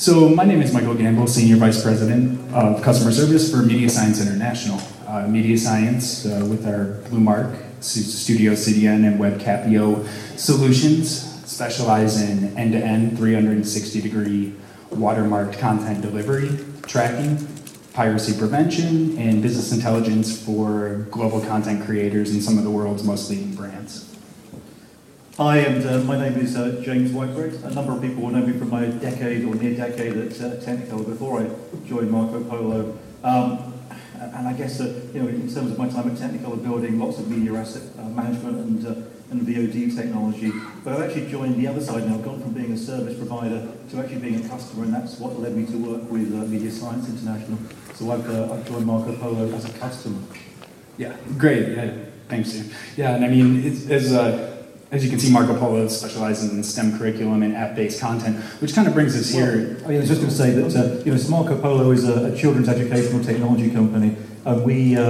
So my name is Michael Gamble, Senior Vice President of Customer Service for Media Science International. Media Science with our Blue Mark, Studio CDN, and WebCapio solutions specialize in end-to-end 360-degree watermarked content delivery, tracking, piracy prevention, and business intelligence for global content creators and some of the world's most leading brands. Hi, and my name is James Whitebread. A number of people will know me from my decade or near decade at Technicolor before I joined Marco Polo. And I guess in terms of my time at Technicolor, building lots of media asset management and VOD technology. But I've actually joined the other side now. I've gone from being a service provider to actually being a customer, and that's what led me to work with Media Science International. So I've joined Marco Polo as a customer. Yeah, great. Yeah, thanks, Jim. Yeah, and I mean, as you can see, Marco Polo specializes in STEM curriculum and app-based content, which kind of brings us here. I was just going to say that Marco Polo is a children's educational technology company, and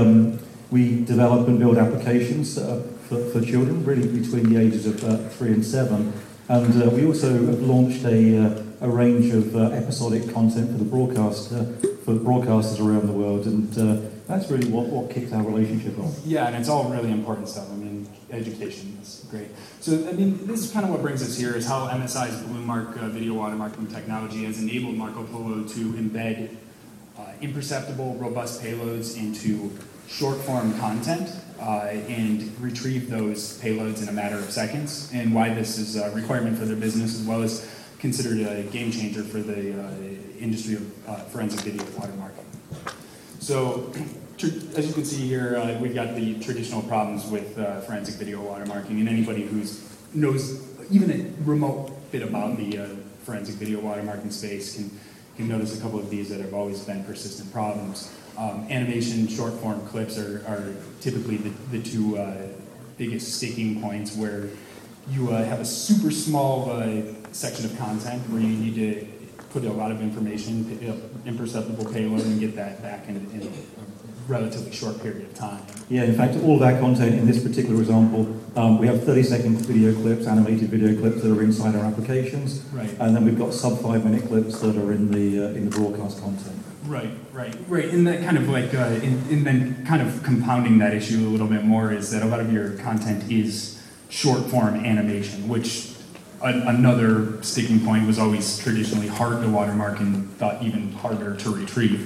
we develop and build applications for children, really between the ages of 3 and 7. And we also have launched a range of episodic content for the broadcasters around the world, and that's really what kicked our relationship off. Yeah, and it's all really important stuff. I mean, education is great. So, I mean, this is kind of what brings us here, is how MSI's Blue Mark video watermarking technology has enabled Marco Polo to embed imperceptible, robust payloads into short-form content and retrieve those payloads in a matter of seconds, and why this is a requirement for their business, as well as considered a game changer for the industry of forensic video watermarking. So, as you can see here, we've got the traditional problems with forensic video watermarking, and anybody who knows even a remote bit about the forensic video watermarking space can notice a couple of these that have always been persistent problems. Animation short-form clips are typically the two biggest sticking points, where you have a super small section of content where you need to put a lot of information, pick up imperceptible payload, and get that back in a relatively short period of time. Yeah, in fact, all of that content in this particular example, we have 30-second video clips, animated video clips that are inside our applications, right. And then we've got sub-5-minute clips that are in the broadcast content. Right, and that kind of like, and then kind of compounding that issue a little bit more is that a lot of your content is short-form animation, which another sticking point was always traditionally hard to watermark and thought even harder to retrieve.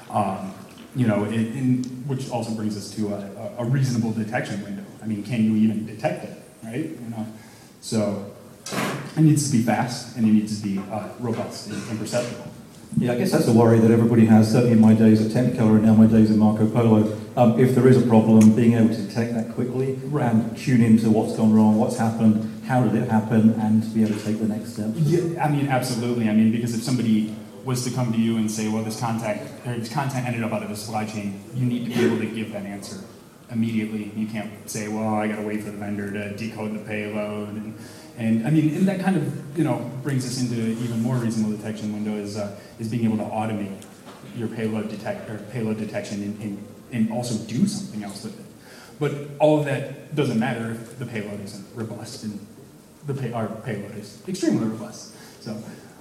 Which also brings us to a reasonable detection window. I mean, can you even detect it, right? So it needs to be fast, and it needs to be robust and imperceptible. Yeah, I guess that's a worry that everybody has, certainly in my days at Technicolor and now my days in Marco Polo. If there is a problem, being able to detect that quickly, right, and tune into what's gone wrong, what's happened, how did it happen, and be able to take the next step. Yeah, I mean, absolutely. I mean, because if somebody was to come to you and say, well, this content ended up out of the supply chain, you need to be able to give that answer immediately. You can't say, well, I got to wait for the vendor to decode the payload. And I mean, and that kind of, brings us into even more reasonable detection window is being able to automate your payload detection and also do something else with it. But all of that doesn't matter if the payload isn't robust, and our payload is extremely robust. So,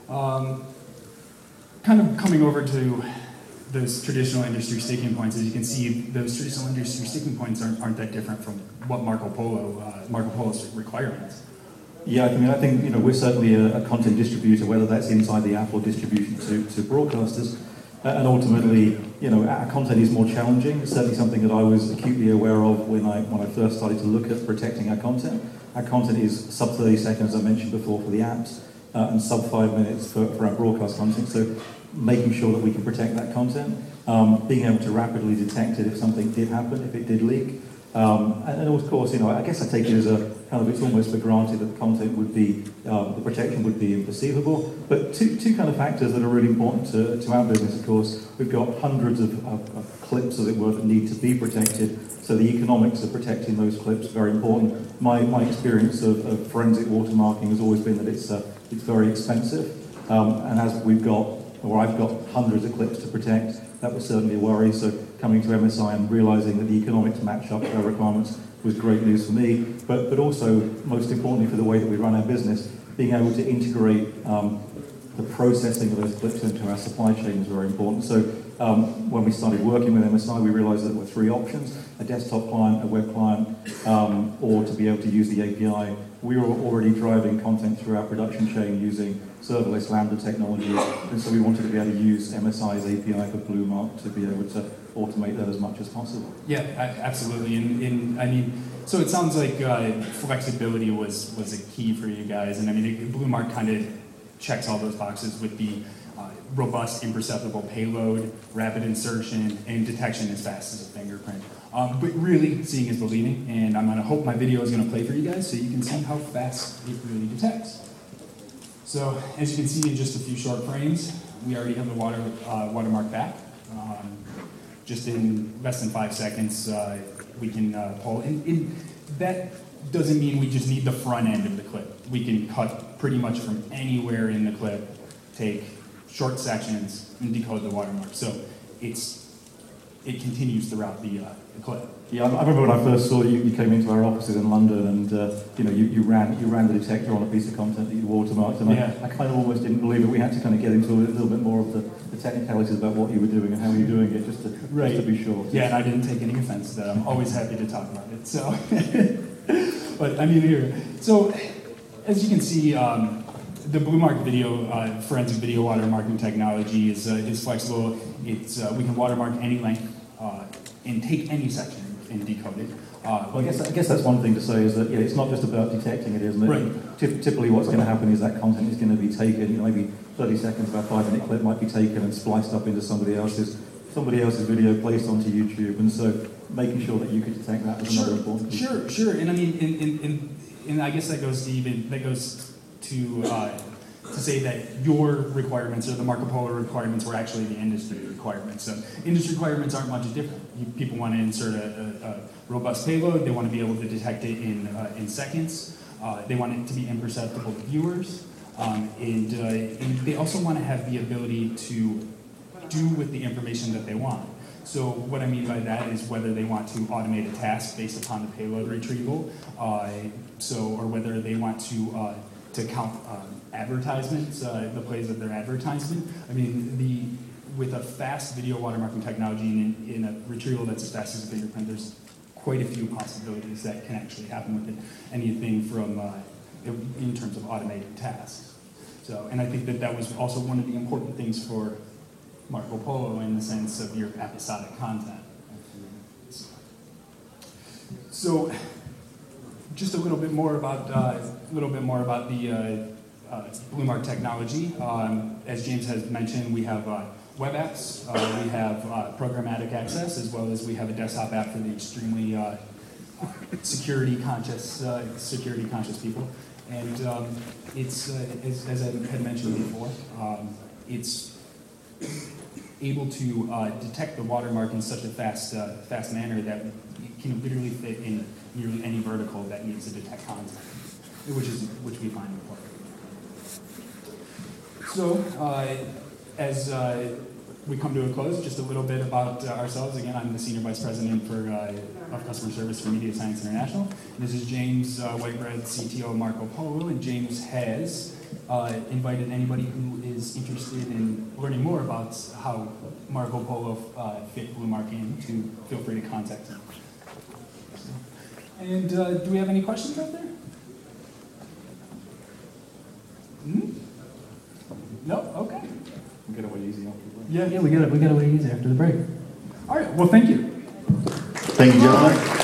kind of coming over to those traditional industry sticking points, as you can see, those traditional industry sticking points aren't that different from what Marco Polo's requirements. Yeah, I mean, I think we're certainly a content distributor, whether that's inside the app or distribution to broadcasters, and ultimately, our content is more challenging. It's certainly something that I was acutely aware of when I first started to look at protecting our content. Our content is sub 30 seconds, as I mentioned before, for the apps, and sub 5 minutes for our broadcast content. So making sure that we can protect that content, being able to rapidly detect it if something did happen, if it did leak. And of course, I guess I take it as it's almost for granted that the content would be, the protection would be imperceivable. But two kind of factors that are really important to our business, of course. We've got hundreds of clips, as it were, that need to be protected. So the economics of protecting those clips are very important. My experience of forensic watermarking has always been that it's very expensive. And as I've got hundreds of clips to protect, that was certainly a worry. So coming to MSI and realizing that the economics match up to our requirements was great news for me. But also, most importantly, for the way that we run our business, being able to integrate the processing of those clips into our supply chain is very important. So when we started working with MSI, we realized that there were three options: a desktop client, a web client, or to be able to use the API. We were already driving content through our production chain using serverless Lambda technology, and so we wanted to be able to use MSI's API for Bluemark to be able to automate that as much as possible. Yeah, absolutely. And I mean, so it sounds like flexibility was a key for you guys. And I mean, Bluemark kind of checks all those boxes with the robust, imperceptible payload, rapid insertion, and detection as fast as a fingerprint. But really, seeing is believing, and I'm gonna hope my video is gonna play for you guys so you can see how fast it really detects. So, as you can see in just a few short frames, we already have the watermark back. Just in less than 5 seconds, we can pull. And that doesn't mean we just need the front end of the clip. We can cut pretty much from anywhere in the clip, take short sections, and decode the watermark. So it continues throughout the clip. Yeah, I remember when I first saw you, you came into our offices in London, and you ran the detector on a piece of content that you watermarked, and I kind of almost didn't believe it. We had to kind of get into a little bit more of the technicalities about what you were doing and how you were doing it, just to be sure. Yeah, and I didn't take any offense to that. I'm always happy to talk about it. So, but I mean, here. So, as you can see, the Bluemark video forensic video watermarking technology is flexible. We can watermark any length and take any section and decode it. Well, I guess that's one thing to say is that it's not just about detecting it, isn't it? Right. Typically, what's going to happen is that content is going to be taken. Maybe 30 seconds of a 5-minute clip might be taken and spliced up into somebody else's video, placed onto YouTube, and so making sure that you can detect that is another important piece. Sure. And I mean, and I guess that goes to say that your requirements or the Marco Polo requirements were actually the industry requirements. So industry requirements aren't much different. People want to insert a robust payload. They want to be able to detect it in seconds. They want it to be imperceptible to viewers. And they also want to have the ability to do with the information that they want. So what I mean by that is whether they want to automate a task based upon the payload retrieval, or whether they want to count advertisements, the plays of their advertisement. I mean, with a fast video watermarking technology in a retrieval that's as fast as a fingerprint, there's quite a few possibilities that can actually happen with it. Anything from in terms of automated tasks. So, and I think that was also one of the important things for Marco Polo in the sense of your episodic content. So, just a little bit more about the Bluemark technology. As James has mentioned, we have web apps, we have programmatic access, as well as we have a desktop app for the extremely security conscious people. And it's as I had mentioned before, it's able to detect the watermark in such a fast manner that it can literally fit in nearly any vertical that needs to detect content, which we find important. So, as we come to a close, just a little bit about ourselves. Again, I'm the Senior Vice President of Customer Service for Media Science International. This is James Whitebread, CTO of Marco Polo, and James has invited anybody who is interested in learning more about how Marco Polo fit Bluemark in to feel free to contact him. And do we have any questions out there? No? Okay. We get away easy after the break. Yeah, we got away easy after the break. All right. Well, thank you. Thank you, gentlemen.